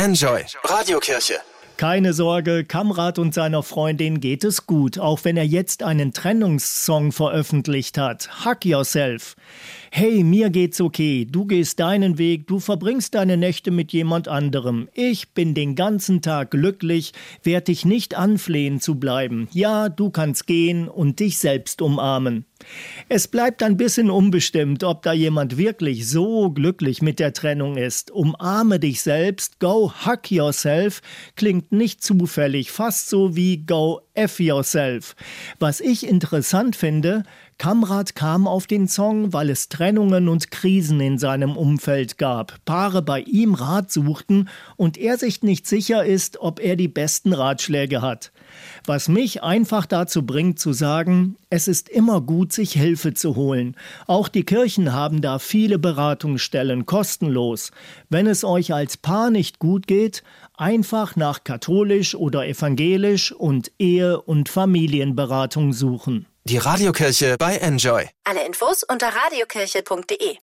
Enjoy Radiokirche. Keine Sorge, Kamrat und seiner Freundin geht es gut, auch wenn er jetzt einen Trennungssong veröffentlicht hat. Hug Yourself. Hey, mir geht's okay, du gehst deinen Weg, du verbringst deine Nächte mit jemand anderem. Ich bin den ganzen Tag glücklich, werd dich nicht anflehen zu bleiben. Ja, du kannst gehen und dich selbst umarmen. Es bleibt ein bisschen unbestimmt, ob da jemand wirklich so glücklich mit der Trennung ist. Umarme dich selbst, go hug yourself, klingt nicht zufällig, fast so wie go F yourself. Was ich interessant finde, Kamrat kam auf den Song, weil es Trennungen und Krisen in seinem Umfeld gab. Paare bei ihm Rat suchten und er sich nicht sicher ist, ob er die besten Ratschläge hat. Was mich einfach dazu bringt zu sagen, es ist immer gut, sich Hilfe zu holen. Auch die Kirchen haben da viele Beratungsstellen, kostenlos. Wenn es euch als Paar nicht gut geht, einfach nach katholisch oder evangelisch und Ehe- und Familienberatung suchen. Die Radiokirche bei Enjoy. Alle Infos unter radiokirche.de.